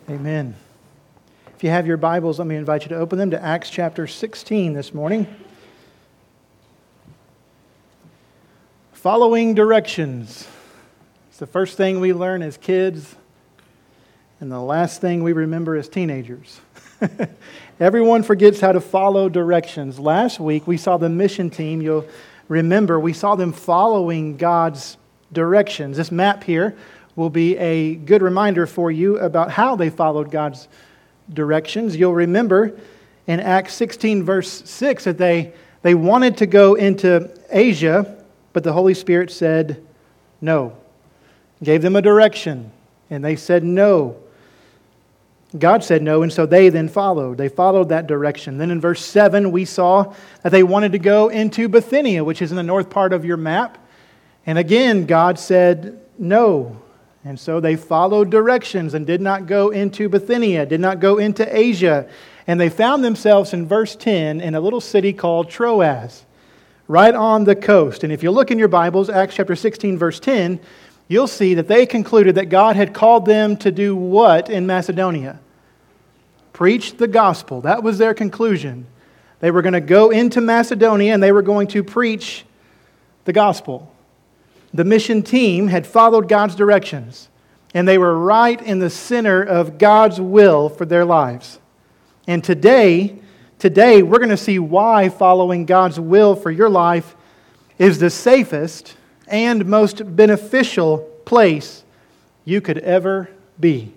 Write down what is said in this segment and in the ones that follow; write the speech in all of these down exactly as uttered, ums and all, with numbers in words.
Amen. If you have your Bibles, let me invite you to open them to Acts chapter sixteen this morning. Following directions. It's the first thing we learn as kids, and the last thing we remember as teenagers. Everyone forgets how to follow directions. Last week, we saw the mission team. You'll remember, we saw them following God's directions. This map here will be a good reminder for you about how they followed God's directions. You'll remember in Acts sixteen, verse six, that they, they wanted to go into Asia, but the Holy Spirit said no. Gave them a direction, and they said no. God said no, and so they then followed. They followed that direction. Then in verse seven, we saw that they wanted to go into Bithynia, which is in the north part of your map. And again, God said no. And so they followed directions and did not go into Bithynia, did not go into Asia. And they found themselves in verse ten in a little city called Troas, right on the coast. And if you look in your Bibles, Acts chapter sixteen, verse ten, you'll see that they concluded that God had called them to do what in Macedonia? Preach the gospel. That was their conclusion. They were going to go into Macedonia and they were going to preach the gospel. The mission team had followed God's directions, and they were right in the center of God's will for their lives. And today, today we're going to see why following God's will for your life is the safest and most beneficial place you could ever be.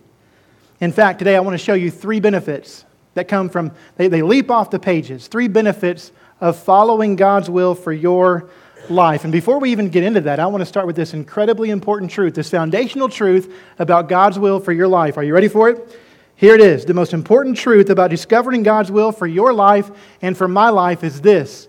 In fact, today I want to show you three benefits that come from, they, they leap off the pages, three benefits of following God's will for your life. And before we even get into that, I want to start with this incredibly important truth, this foundational truth about God's will for your life. Are you ready for it? Here it is. The most important truth about discovering God's will for your life and for my life is this: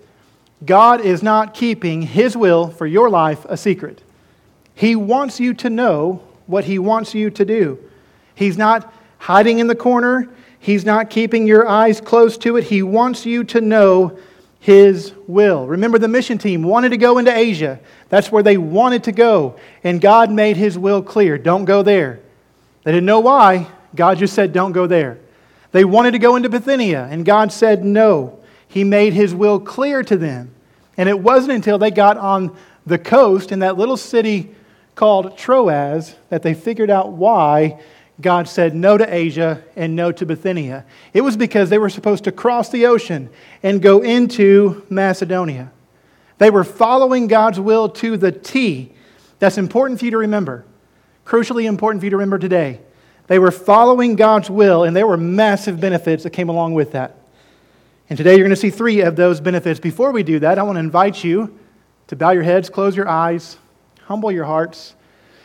God is not keeping His will for your life a secret. He wants you to know what He wants you to do. He's not hiding in the corner. He's not keeping your eyes closed to it. He wants you to know His will. Remember, the mission team wanted to go into Asia. That's where they wanted to go. And God made His will clear. Don't go there. They didn't know why. God just said, don't go there. They wanted to go into Bithynia, and God said no. He made His will clear to them. And it wasn't until they got on the coast in that little city called Troas that they figured out why God said no to Asia and no to Bithynia. It was because they were supposed to cross the ocean and go into Macedonia. They were following God's will to the T. That's important for you to remember. Crucially important for you to remember today. They were following God's will, and there were massive benefits that came along with that. And today you're going to see three of those benefits. Before we do that, I want to invite you to bow your heads, close your eyes, humble your hearts,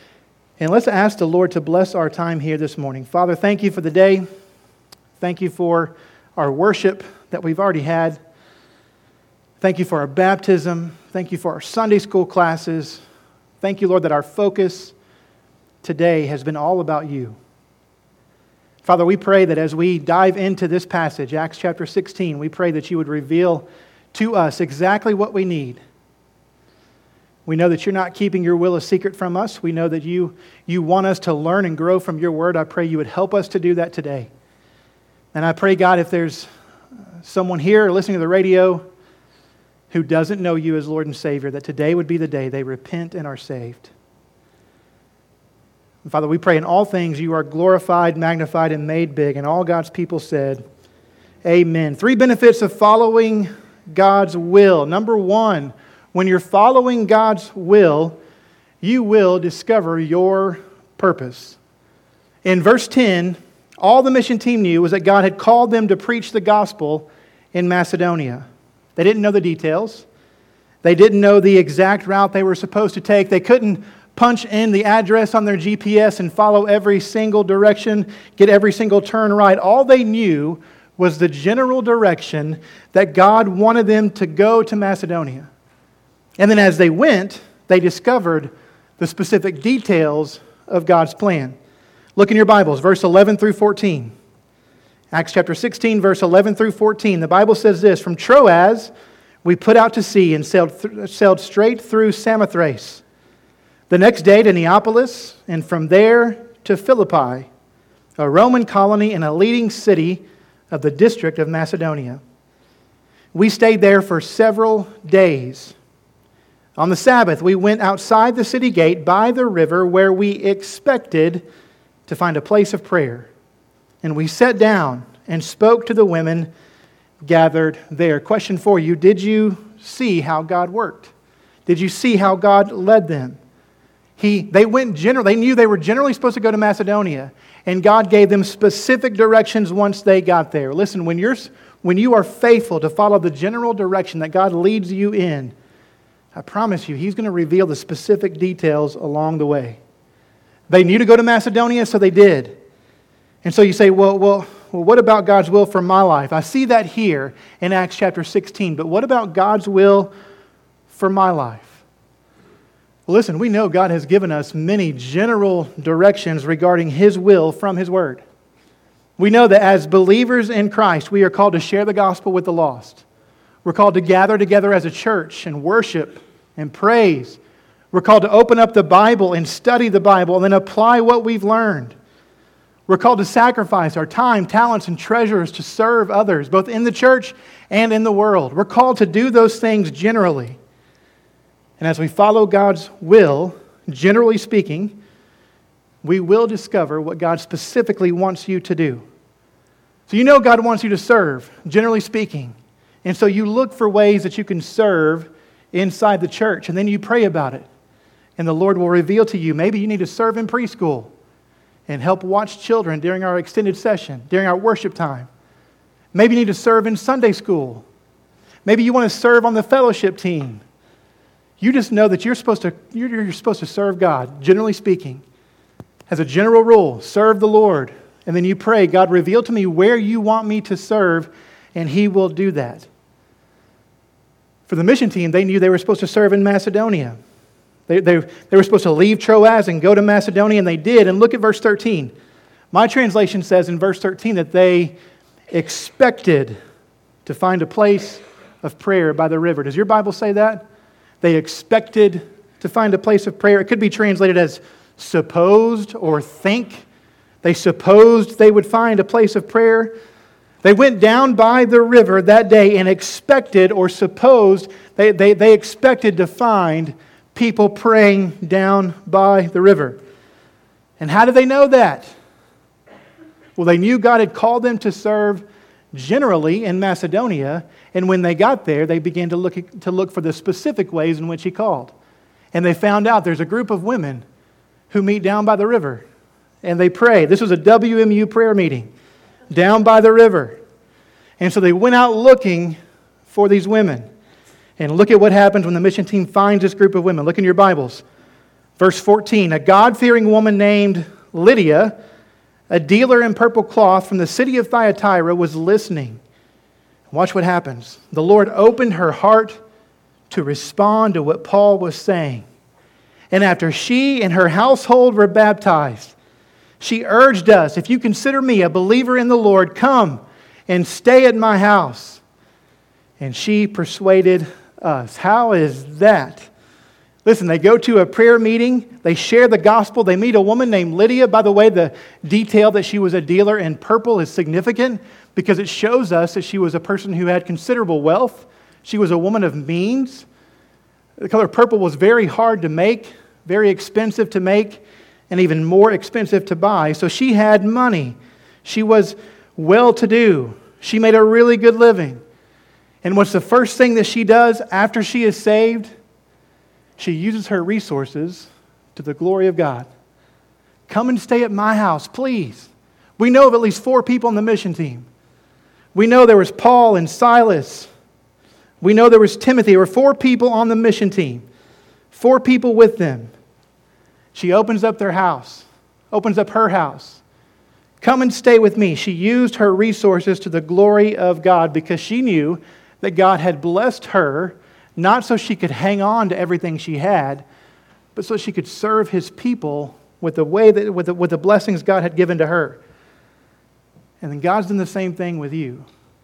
and let's ask the Lord to bless our time here this morning. Father, thank you for the day. Thank you for our worship that we've already had. Thank you for our baptism. Thank you for our Sunday school classes. Thank you, Lord, that our focus today has been all about you. Father, we pray that as we dive into this passage, Acts chapter sixteen, we pray that you would reveal to us exactly what we need. We know that you're not keeping your will a secret from us. We know that you, you want us to learn and grow from your word. I pray you would help us to do that today. And I pray, God, if there's someone here listening to the radio who doesn't know you as Lord and Savior, that today would be the day they repent and are saved. And Father, we pray in all things you are glorified, magnified, and made big. And all God's people said, amen. Three benefits of following God's will. Number one, when you're following God's will, you will discover your purpose. In verse ten, all the mission team knew was that God had called them to preach the gospel in Macedonia. They didn't know the details. They didn't know the exact route they were supposed to take. They couldn't punch in the address on their G P S and follow every single direction, get every single turn right. All they knew was the general direction that God wanted them to go to Macedonia. And then as they went, they discovered the specific details of God's plan. Look in your Bibles, verse eleven through fourteen. Acts chapter sixteen, verse eleven through fourteen. The Bible says this: From Troas we put out to sea and sailed, th- sailed straight through Samothrace. The next day to Neapolis, and from there to Philippi. a Roman colony in a leading city of the district of Macedonia. We stayed there for several days. On the Sabbath, we went outside the city gate by the river where we expected to find a place of prayer. And we sat down and spoke to the women gathered there. Question for you, did you see how God worked? Did you see how God led them? He, they went general. They knew they were generally supposed to go to Macedonia, and God gave them specific directions once they got there. Listen, when you're when you are faithful to follow the general direction that God leads you in, I promise you, He's going to reveal the specific details along the way. They knew to go to Macedonia, so they did. And so you say, well, well, well, what about God's will for my life? I see that here in Acts chapter sixteen, but what about God's will for my life? Well, listen, we know God has given us many general directions regarding His will from His Word. We know that as believers in Christ, we are called to share the gospel with the lost. We're called to gather together as a church and worship and praise. We're called to open up the Bible and study the Bible and then apply what we've learned. We're called to sacrifice our time, talents, and treasures to serve others, both in the church and in the world. We're called to do those things generally. And as we follow God's will, generally speaking, we will discover what God specifically wants you to do. So you know God wants you to serve, generally speaking. And so you look for ways that you can serve inside the church, and then you pray about it. And the Lord will reveal to you, maybe you need to serve in preschool and help watch children during our extended session, during our worship time. Maybe you need to serve in Sunday school. Maybe you want to serve on the fellowship team. You just know that you're supposed to you're, you're supposed to serve God, generally speaking. As a general rule, serve the Lord. And then you pray, God, reveal to me where you want me to serve, and He will do that. For the mission team, they knew they were supposed to serve in Macedonia. They, they, they were supposed to leave Troas and go to Macedonia, and they did. And look at verse thirteen. My translation says in verse thirteen that they expected to find a place of prayer by the river. Does your Bible say that? They expected to find a place of prayer. It could be translated as supposed or think. They supposed they would find a place of prayer. They went down by the river that day and expected or supposed, they, they, they expected to find people praying down by the river. And how did they know that? Well, they knew God had called them to serve generally in Macedonia, and when they got there, they began to look to look for the specific ways in which He called. And they found out there's a group of women who meet down by the river, and they pray. This was a W M U prayer meeting down by the river. And so they went out looking for these women. And look at what happens when the mission team finds this group of women. Look in your Bibles. Verse fourteen, a God-fearing woman named Lydia, a dealer in purple cloth from the city of Thyatira, was listening. Watch what happens. The Lord opened her heart to respond to what Paul was saying. And after she and her household were baptized, she urged us, if you consider me a believer in the Lord, come and stay at my house. And she persuaded us. How is that? Listen, they go to a prayer meeting. They share the gospel. They meet a woman named Lydia. By the way, the detail that she was a dealer in purple is significant because it shows us that she was a person who had considerable wealth. She was a woman of means. The color purple was very hard to make, very expensive to make, and even more expensive to buy. So she had money. She was well-to-do. She made a really good living. And what's the first thing that she does after she is saved? She uses her resources to the glory of God. Come and stay at my house, please. We know of at least four people on the mission team. We know there was Paul and Silas. We know there was Timothy. There were four people on the mission team. Four people with them. She opens up their house. Opens up her house. Come and stay with me. She used her resources to the glory of God because she knew that God had blessed her, not so she could hang on to everything she had, but so she could serve His people with the way that with the, with the blessings God had given to her. And then God's done the same thing with you.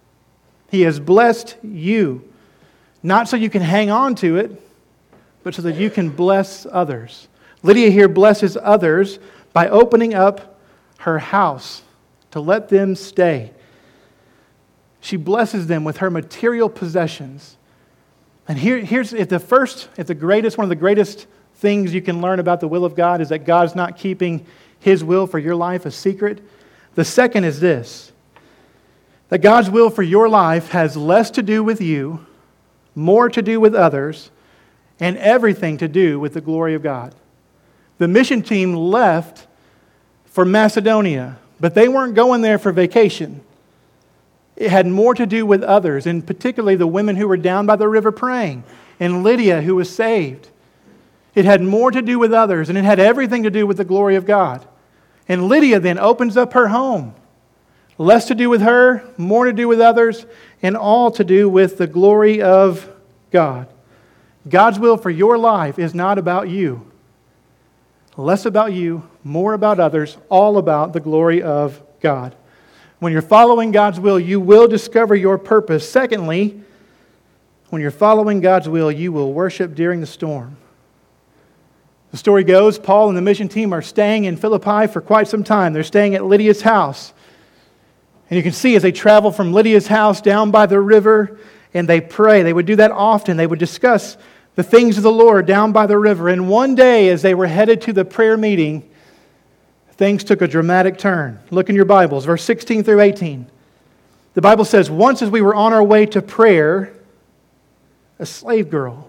He has blessed you, not so you can hang on to it, but so that you can bless others. Lydia here blesses others by opening up her house to let them stay. She blesses them with her material possessions. And here, here's if the first, if the greatest, one of the greatest things you can learn about the will of God is that God's not keeping His will for your life a secret. The second is this, that God's will for your life has less to do with you, more to do with others, and everything to do with the glory of God. The mission team left for Macedonia, but they weren't going there for vacation. It had more to do with others, and particularly the women who were down by the river praying, and Lydia who was saved. It had more to do with others, and it had everything to do with the glory of God. And Lydia then opens up her home. Less to do with her, more to do with others, and all to do with the glory of God. God's will for your life is not about you. Less about you, more about others, all about the glory of God. When you're following God's will, you will discover your purpose. Secondly, when you're following God's will, you will worship during the storm. The story goes, Paul and the mission team are staying in Philippi for quite some time. They're staying at Lydia's house. And you can see as they travel from Lydia's house down by the river and they pray, they would do that often. They would discuss the things of the Lord down by the river. And one day as they were headed to the prayer meeting, things took a dramatic turn. Look in your Bibles, verse sixteen through eighteen. The Bible says, once as we were on our way to prayer, a slave girl,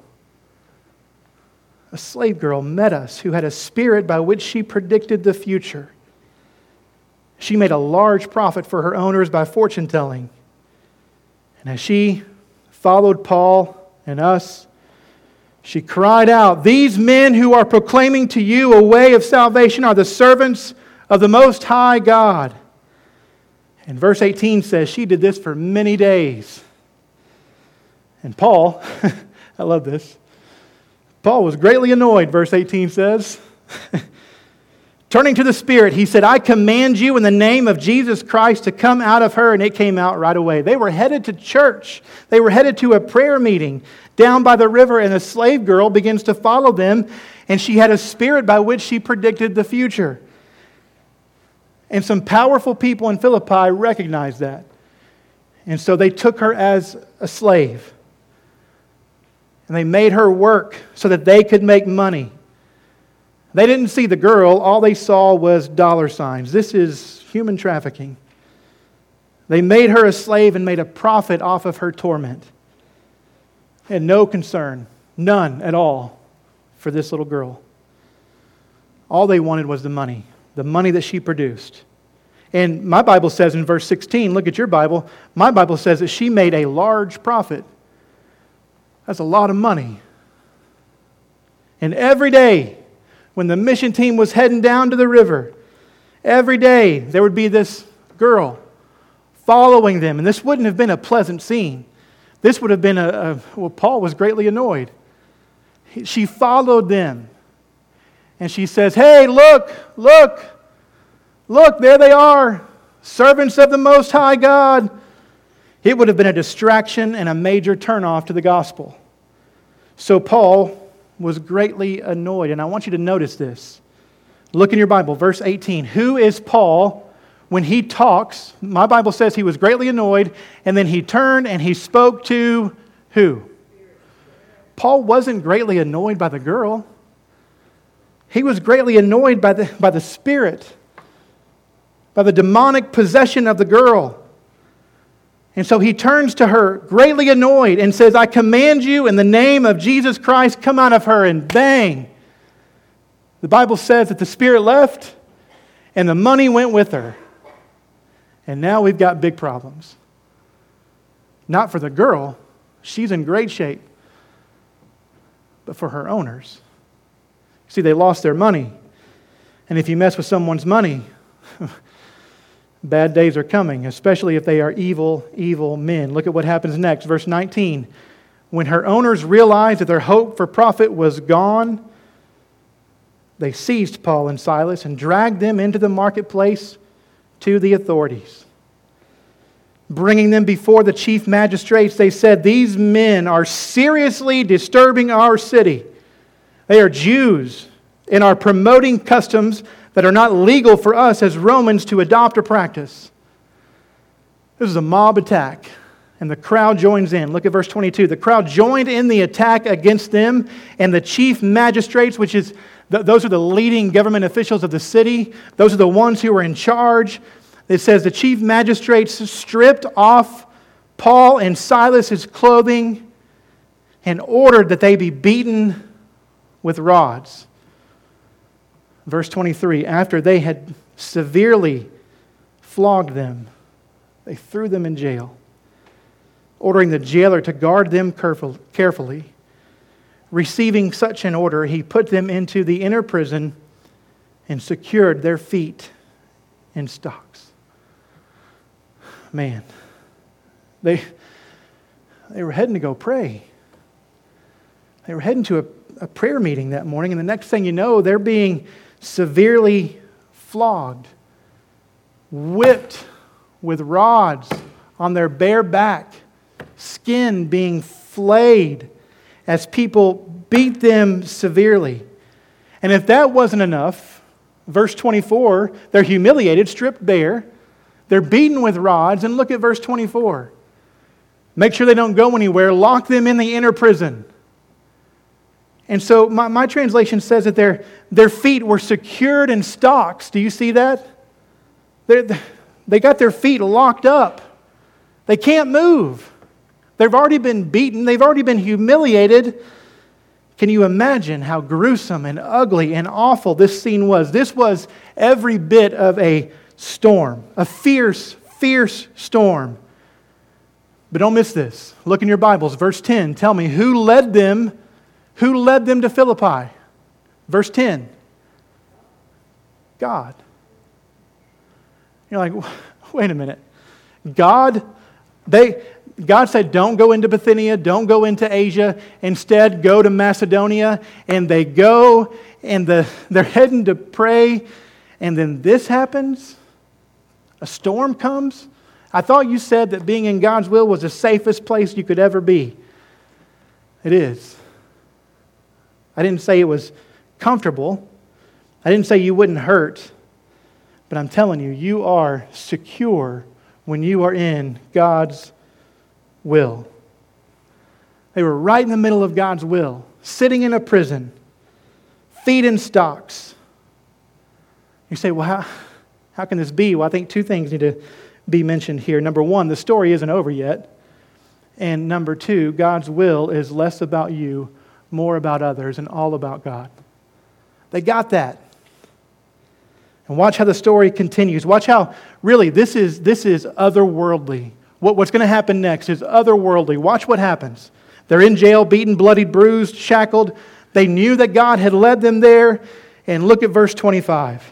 a slave girl met us who had a spirit by which she predicted the future. She made a large profit for her owners by fortune telling. And as she followed Paul and us, she cried out, "These men who are proclaiming to you a way of salvation are the servants of the Most High God." And verse eighteen says she did this for many days. And Paul, I love this, Paul was greatly annoyed, verse eighteen says. Turning to the Spirit, he said, "I command you in the name of Jesus Christ to come out of her." And it came out right away. They were headed to church. They were headed to a prayer meeting down by the river, and a slave girl begins to follow them, and she had a spirit by which she predicted the future. And some powerful people in Philippi recognized that. And so they took her as a slave. And they made her work so that they could make money. They didn't see the girl. All they saw was dollar signs. This is human trafficking. They made her a slave and made a profit off of her torment. Had no concern, none at all, for this little girl. All they wanted was the money, the money that she produced. And my Bible says in verse sixteen, look at your Bible, my Bible says that she made a large profit. That's a lot of money. And every day, when the mission team was heading down to the river, every day there would be this girl following them. And this wouldn't have been a pleasant scene. This would have been a, a well, Paul was greatly annoyed. He, she followed them. And she says, "Hey, look, look, look, there they are, servants of the Most High God." It would have been a distraction and a major turnoff to the gospel. So Paul was greatly annoyed. And I want you to notice this. Look in your Bible, verse eighteen. Who is Paul when he talks? My Bible says he was greatly annoyed, and then he turned and he spoke to who? Paul wasn't greatly annoyed by the girl. He was greatly annoyed by the, by the spirit, by the demonic possession of the girl. And so he turns to her, greatly annoyed, and says, "I command you in the name of Jesus Christ, come out of her." And bang! The Bible says that the spirit left and the money went with her. And now we've got big problems. Not for the girl, she's in great shape, but for her owners. See, they lost their money. And if you mess with someone's money, bad days are coming, especially if they are evil, evil men. Look at what happens next, verse nineteen. When her owners realized that their hope for profit was gone, they seized Paul and Silas and dragged them into the marketplace to the authorities. Bringing them before the chief magistrates, they said, "These men are seriously disturbing our city. They are Jews and are promoting customs that are not legal for us as Romans to adopt or practice. This is a mob attack, and the crowd joins in. Look at verse twenty-two. The crowd joined in the attack against them, and the chief magistrates, which is, those are the leading government officials of the city. Those are the ones who were in charge. It says the chief magistrates stripped off Paul and Silas' clothing and ordered that they be beaten with rods. Verse twenty-three, after they had severely flogged them, they threw them in jail, ordering the jailer to guard them carefully. Receiving such an order, he put them into the inner prison and secured their feet in stocks. Man, they, they were heading to go pray. They were heading to a, a prayer meeting that morning, and the next thing you know, they're being severely flogged, whipped with rods on their bare back, skin being flayed as people beat them severely. And if that wasn't enough, verse twenty-four, they're humiliated, stripped bare, they're beaten with rods, and look at verse twenty-four. Make sure they don't go anywhere, lock them in the inner prison. And so my, my translation says that their, their feet were secured in stocks. Do you see that? They're, they got their feet locked up. They can't move. They've already been beaten. They've already been humiliated. Can you imagine how gruesome and ugly and awful this scene was? This was every bit of a storm, a fierce, fierce storm. But don't miss this. Look in your Bibles, verse ten. Tell me, who led them Who led them to Philippi? Verse ten. God. You're like, wait a minute. God, they, God said, don't go into Bithynia, don't go into Asia. Instead, go to Macedonia. And they go, and the, they're heading to pray. And then this happens. A storm comes. I thought you said that being in God's will was the safest place you could ever be. It is. I didn't say it was comfortable. I didn't say you wouldn't hurt. But I'm telling you, you are secure when you are in God's will. They were right in the middle of God's will, sitting in a prison, feet in stocks. You say, well, how, how can this be? Well, I think two things need to be mentioned here. Number one, the story isn't over yet. And number two, God's will is less about you, more about others, and all about God. They got that. And watch how the story continues. Watch how, really, this is, this is otherworldly. What, what's going to happen next is otherworldly. Watch what happens. They're in jail, beaten, bloodied, bruised, shackled. They knew that God had led them there. And look at verse twenty-five.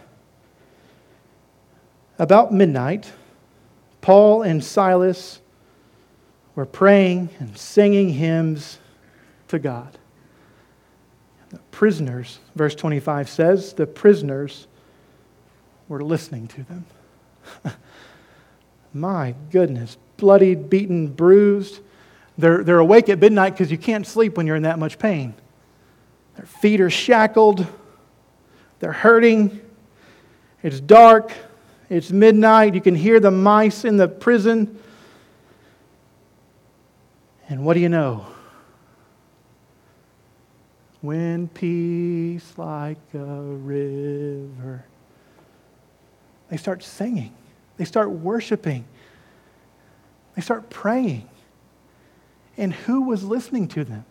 About midnight, Paul and Silas were praying and singing hymns to God. The prisoners, verse twenty-five says, the prisoners were listening to them. My goodness, bloodied, beaten, bruised. They're, they're awake at midnight because you can't sleep when you're in that much pain. Their feet are shackled. They're hurting. It's dark. It's midnight. You can hear the mice in the prison. And what do you know? When peace like a river. They start singing. They start worshiping. They start praying. And who was listening to them?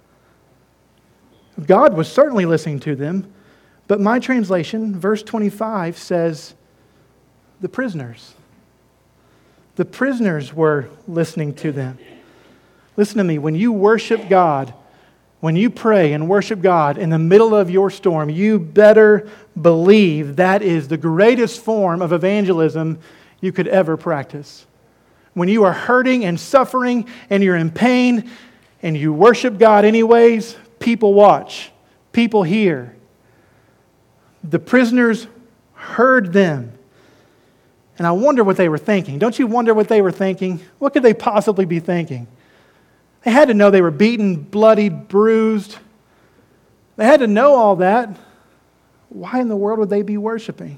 God was certainly listening to them, but my translation, verse twenty-five, says the prisoners. The prisoners were listening to them. Listen to me, when you worship God, when you pray and worship God in the middle of your storm, you better believe that is the greatest form of evangelism you could ever practice. When you are hurting and suffering and you're in pain and you worship God anyways, people watch, people hear. The prisoners heard them. And I wonder what they were thinking. Don't you wonder what they were thinking? What could they possibly be thinking? They had to know they were beaten, bloodied, bruised. They had to know all that. Why in the world would they be worshiping?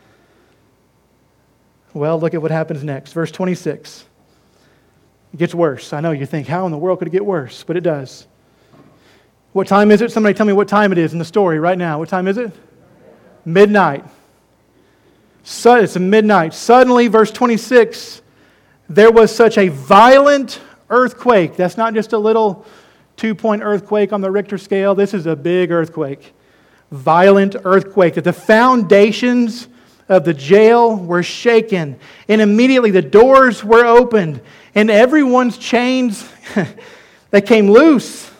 Well, look at what happens next. Verse twenty-six. It gets worse. I know you think, how in the world could it get worse? But it does. What time is it? Somebody tell me what time it is in the story right now. What time is it? Midnight. So it's midnight. Suddenly, verse twenty-six, there was such a violent earthquake. That's not just a little two-point earthquake on the Richter scale. This is a big earthquake. Violent earthquake. That the foundations of the jail were shaken. And immediately the doors were opened. And everyone's chains, they came loose.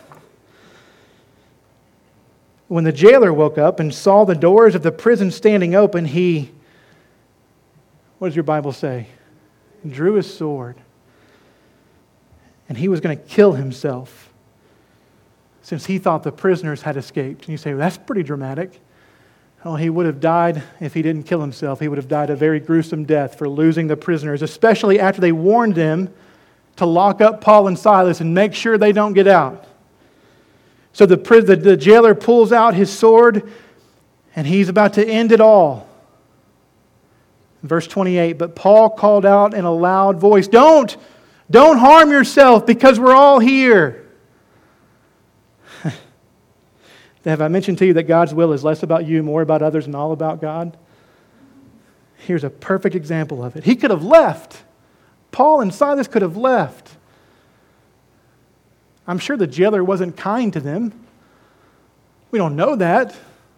When the jailer woke up and saw the doors of the prison standing open, he, what does your Bible say? Drew his sword. And he was going to kill himself since he thought the prisoners had escaped. And you say, well, that's pretty dramatic. Oh, he would have died if he didn't kill himself. He would have died a very gruesome death for losing the prisoners, especially after they warned him to lock up Paul and Silas and make sure they don't get out. So the, the, the jailer pulls out his sword and he's about to end it all. Verse twenty-eight, but Paul called out in a loud voice, Don't! Don't harm yourself because we're all here. Have I mentioned to you that God's will is less about you, more about others, and all about God? Here's a perfect example of it. He could have left. Paul and Silas could have left. I'm sure the jailer wasn't kind to them. We don't know that.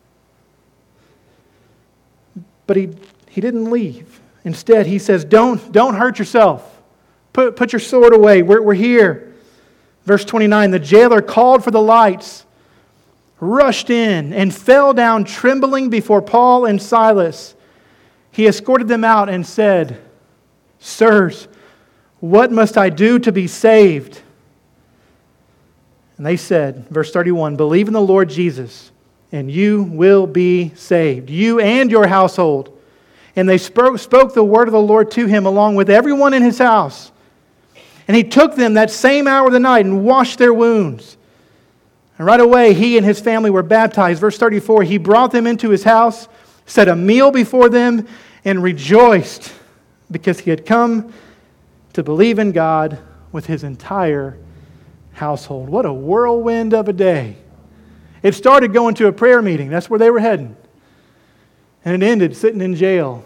But he, he didn't leave. Instead, he says, don't, don't hurt yourself. Put, put your sword away. We're, we're here. Verse twenty-nine, the jailer called for the lights, rushed in, and fell down trembling before Paul and Silas. He escorted them out and said, Sirs, what must I do to be saved? And they said, verse thirty-one, believe in the Lord Jesus, and you will be saved, you and your household. And they spoke, spoke the word of the Lord to him along with everyone in his house. And he took them that same hour of the night and washed their wounds. And right away, he and his family were baptized. Verse thirty-four, he brought them into his house, set a meal before them, and rejoiced because he had come to believe in God with his entire household. What a whirlwind of a day. It started going to a prayer meeting. That's where they were heading. And it ended sitting in jail.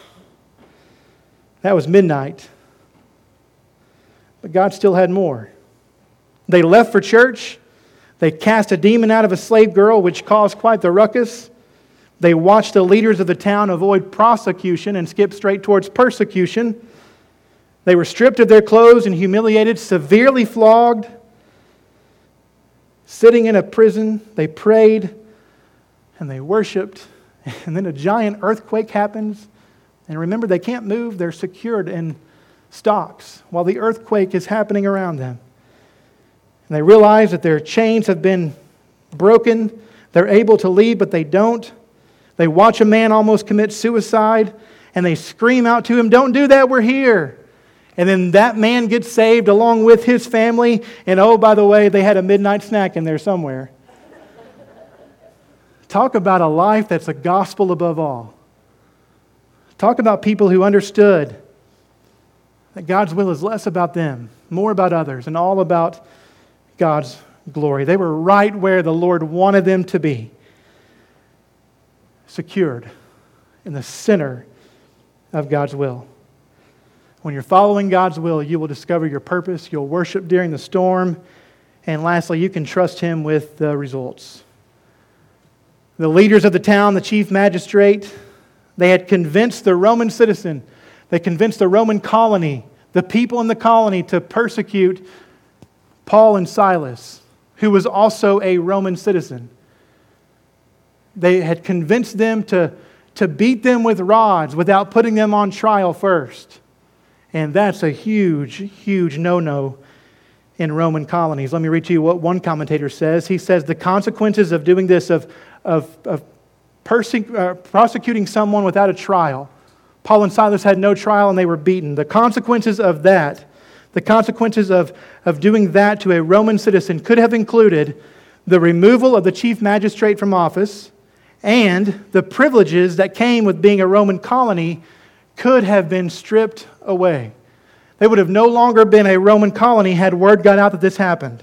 That was midnight. But God still had more. They left for church. They cast a demon out of a slave girl, which caused quite the ruckus. They watched the leaders of the town avoid prosecution and skip straight towards persecution. They were stripped of their clothes and humiliated, severely flogged. Sitting in a prison, they prayed and they worshiped. And then a giant earthquake happens. And remember, they can't move. They're secured in stocks while the earthquake is happening around them. And they realize that their chains have been broken. They're able to leave, but they don't. They watch a man almost commit suicide, and they scream out to him, don't do that, we're here. And then that man gets saved along with his family. And oh, by the way, they had a midnight snack in there somewhere. Talk about a life that's a gospel above all. Talk about people who understood that God's will is less about them, more about others, and all about God's glory. They were right where the Lord wanted them to be. Secured in the center of God's will. When you're following God's will, you will discover your purpose. You'll worship during the storm. And lastly, you can trust Him with the results. The leaders of the town, the chief magistrate, they had convinced the Roman citizen, they convinced the Roman colony, the people in the colony to persecute Paul and Silas, who was also a Roman citizen. They had convinced them to, to beat them with rods without putting them on trial first. And that's a huge, huge no-no in Roman colonies. Let me read to you what one commentator says. He says the consequences of doing this, of, of, of perse- uh, prosecuting someone without a trial. Paul and Silas had no trial and they were beaten. The consequences of that, the consequences of, of doing that to a Roman citizen could have included the removal of the chief magistrate from office and the privileges that came with being a Roman colony could have been stripped away. They would have no longer been a Roman colony had word got out that this happened.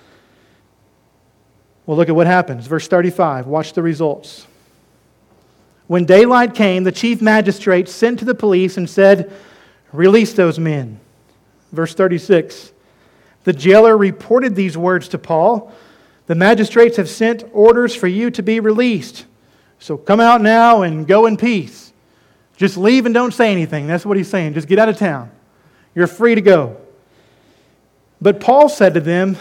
Well, look at what happens. Verse thirty-five. Watch the results. When daylight came, the chief magistrate sent to the police and said, "Release those men." Verse thirty-six. The jailer reported these words to Paul. "The magistrates have sent orders for you to be released. So come out now and go in peace. Just leave and don't say anything." That's what he's saying. Just get out of town. You're free to go. But Paul said to them,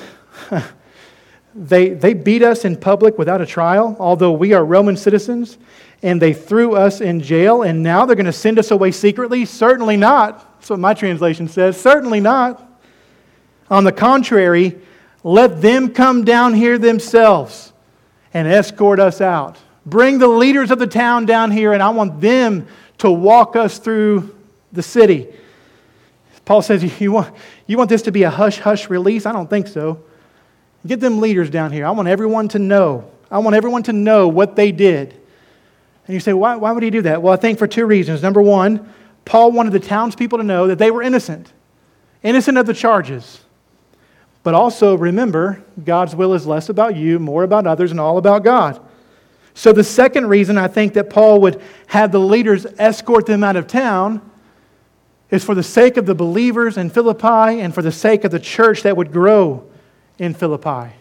they, they beat us in public without a trial, although we are Roman citizens, and they threw us in jail, and now they're going to send us away secretly? Certainly not. That's what my translation says. Certainly not. On the contrary, let them come down here themselves and escort us out. Bring the leaders of the town down here, and I want them to walk us through the city. Paul says, you want, you want this to be a hush-hush release? I don't think so. Get them leaders down here. I want everyone to know. I want everyone to know what they did. And you say, why, why would he do that? Well, I think for two reasons. Number one, Paul wanted the townspeople to know that they were innocent. Innocent of the charges. But also, remember, God's will is less about you, more about others, and all about God. So the second reason I think that Paul would have the leaders escort them out of town is for the sake of the believers in Philippi and for the sake of the church that would grow in Philippi.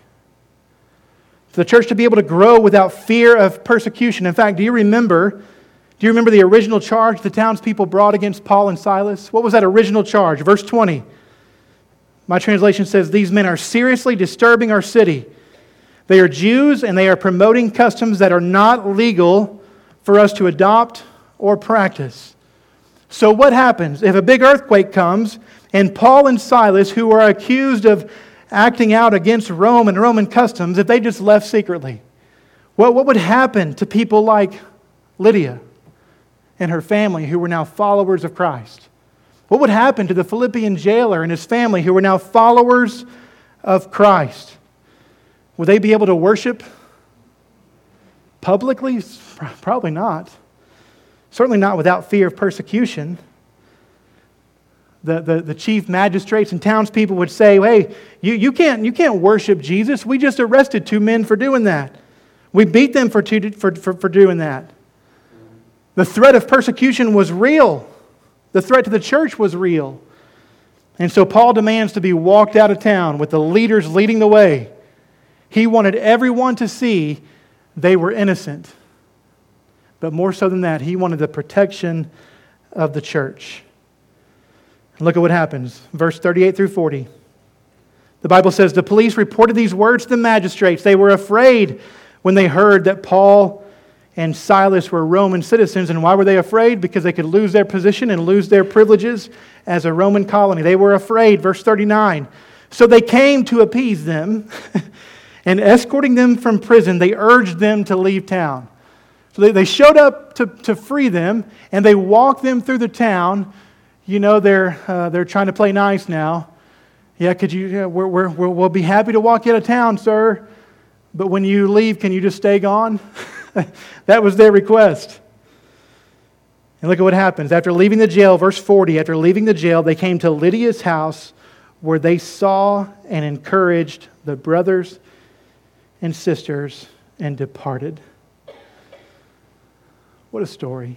For the church to be able to grow without fear of persecution. In fact, do you remember, do you remember the original charge the townspeople brought against Paul and Silas? What was that original charge? Verse twenty. My translation says, "These men are seriously disturbing our city. They are Jews and they are promoting customs that are not legal for us to adopt or practice." So what happens if a big earthquake comes and Paul and Silas, who are accused of acting out against Rome and Roman customs, if they just left secretly? Well, what would happen to people like Lydia and her family who were now followers of Christ? What would happen to the Philippian jailer and his family who were now followers of Christ? Would they be able to worship publicly? Probably not. Certainly not without fear of persecution. The, the, the chief magistrates and townspeople would say, hey, you, you, can't, you can't worship Jesus. We just arrested two men for doing that. We beat them for, two, for, for, for doing that. The threat of persecution was real. The threat to the church was real. And so Paul demands to be walked out of town with the leaders leading the way. He wanted everyone to see they were innocent. But more so than that, he wanted the protection of the church. And look at what happens. Verse thirty-eight through forty. The Bible says, the police reported these words to the magistrates. They were afraid when they heard that Paul and Silas were Roman citizens. And why were they afraid? Because they could lose their position and lose their privileges as a Roman colony. They were afraid. Verse thirty-nine. So they came to appease them, and escorting them from prison, they urged them to leave town. So they, they showed up to, to free them, and they walked them through the town. You know, they're uh, they're trying to play nice now. Yeah, could you? Yeah, we're, we're, we're, we'll be happy to walk you out of town, sir. But when you leave, can you just stay gone? That was their request. And look at what happens. After leaving the jail, verse forty, after leaving the jail, they came to Lydia's house where they saw and encouraged the brothers and sisters and departed. What a story.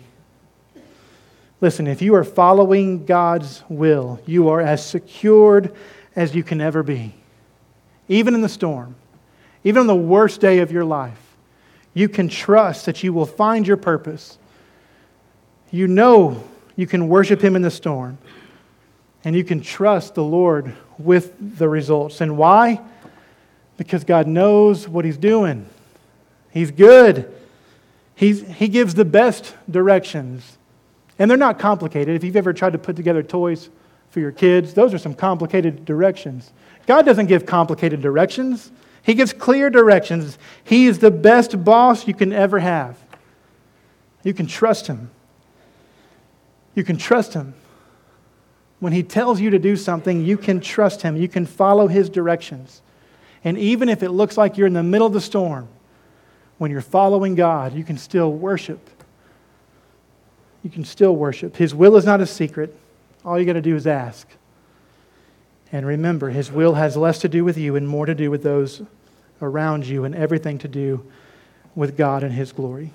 Listen, if you are following God's will, you are as secured as you can ever be. Even in the storm, even on the worst day of your life, you can trust that you will find your purpose. You know you can worship Him in the storm. And you can trust the Lord with the results. And why? Because God knows what He's doing. He's good. He's, he gives the best directions. And they're not complicated. If you've ever tried to put together toys for your kids, those are some complicated directions. God doesn't give complicated directions. He gives clear directions. He is the best boss you can ever have. You can trust Him. You can trust Him. When He tells you to do something, you can trust Him. You can follow His directions. And even if it looks like you're in the middle of the storm, when you're following God, you can still worship. You can still worship. His will is not a secret. All you got to do is ask. And remember, His will has less to do with you and more to do with those around you, and everything to do with God and His glory.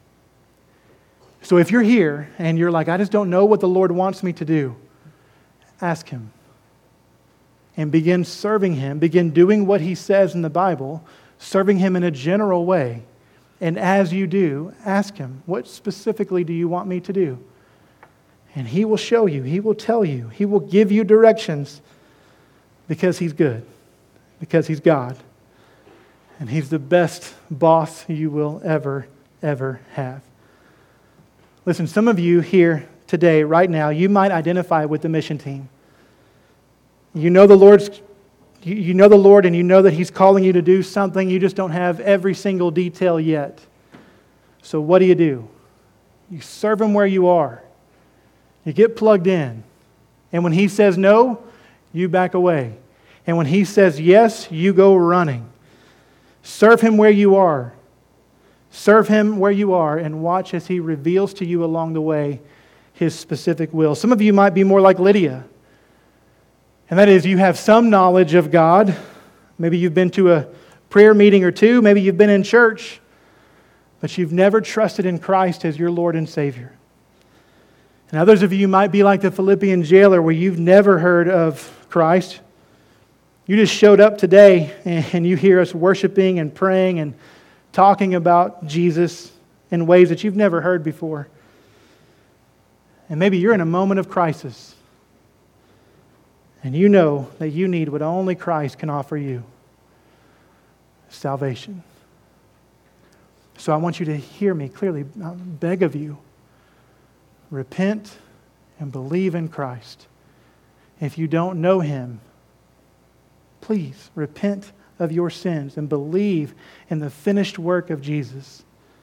So if you're here and you're like, I just don't know what the Lord wants me to do, ask Him. And begin serving Him. Begin doing what He says in the Bible, serving Him in a general way. And as you do, ask Him, what specifically do you want me to do? And He will show you. He will tell you. He will give you directions because He's good. Because He's God. And He's the best boss you will ever, ever have. Listen, some of you here today, right now, you might identify with the mission team. You know the Lord's, you know the Lord, and you know that He's calling you to do something. You just don't have every single detail yet. So what do you do? You serve Him where you are. You get plugged in. And when He says no, you back away. And when He says yes, you go running. Serve Him where you are. Serve Him where you are and watch as He reveals to you along the way His specific will. Some of you might be more like Lydia. And that is, you have some knowledge of God. Maybe you've been to a prayer meeting or two. Maybe you've been in church. But you've never trusted in Christ as your Lord and Savior. And others of you might be like the Philippian jailer, where you've never heard of Christ. You just showed up today and you hear us worshiping and praying and talking about Jesus in ways that you've never heard before. And maybe you're in a moment of crisis. And you know that you need what only Christ can offer you. Salvation. So I want you to hear me clearly. I beg of you. Repent and believe in Christ. If you don't know Him, please repent of your sins and believe in the finished work of Jesus.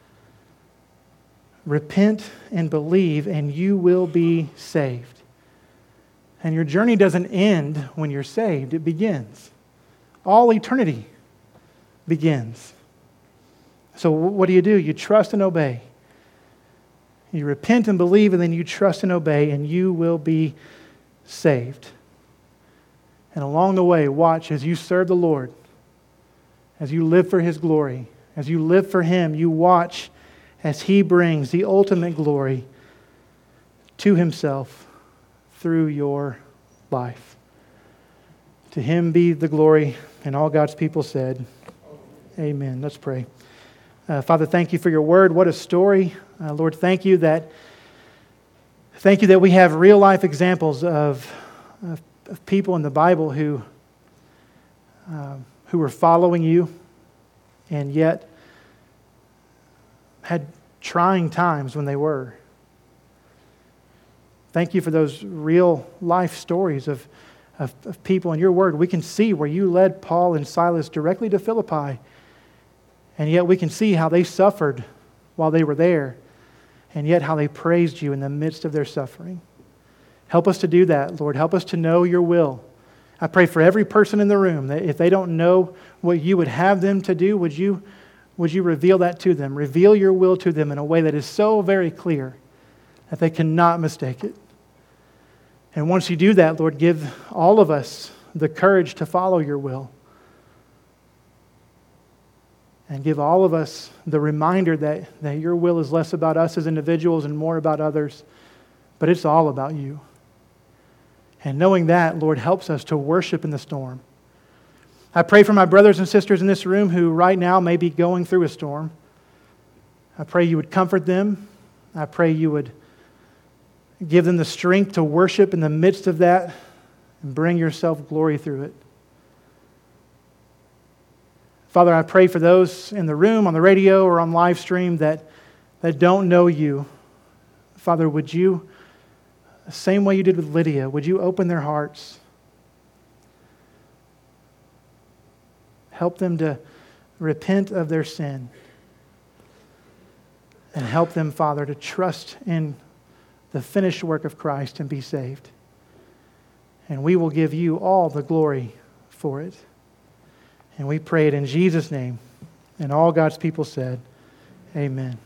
Repent and believe, and you will be saved. And your journey doesn't end when you're saved. It begins. All eternity begins. So what do you do? You trust and obey. You repent and believe, and then you trust and obey, and you will be saved. And along the way, watch as you serve the Lord, as you live for His glory, as you live for Him, you watch as He brings the ultimate glory to Himself through your life. To Him be the glory, and all God's people said, amen. Let's pray. Uh, Father, thank You for Your word. What a story. Uh, Lord, thank You that thank You that we have real life examples of, of, of people in the Bible who uh, who were following You and yet had trying times when they were. Thank You for those real life stories of, of, of people in Your word. We can see where You led Paul and Silas directly to Philippi, and yet we can see how they suffered while they were there, and yet how they praised You in the midst of their suffering. Help us to do that, Lord. Help us to know Your will. I pray for every person in the room that if they don't know what You would have them to do, would You, would you reveal that to them? Reveal Your will to them in a way that is so very clear that they cannot mistake it. And once You do that, Lord, give all of us the courage to follow Your will. And give all of us the reminder that, that Your will is less about us as individuals and more about others, but it's all about You. And knowing that, Lord, helps us to worship in the storm. I pray for my brothers and sisters in this room who right now may be going through a storm. I pray You would comfort them. I pray You would give them the strength to worship in the midst of that and bring Yourself glory through it. Father, I pray for those in the room, on the radio, or on live stream that, that don't know You. Father, would You, the same way You did with Lydia, would You open their hearts? Help them to repent of their sin. And help them, Father, to trust in the finished work of Christ and be saved. And we will give You all the glory for it. And we pray it in Jesus' name. And all God's people said, Amen.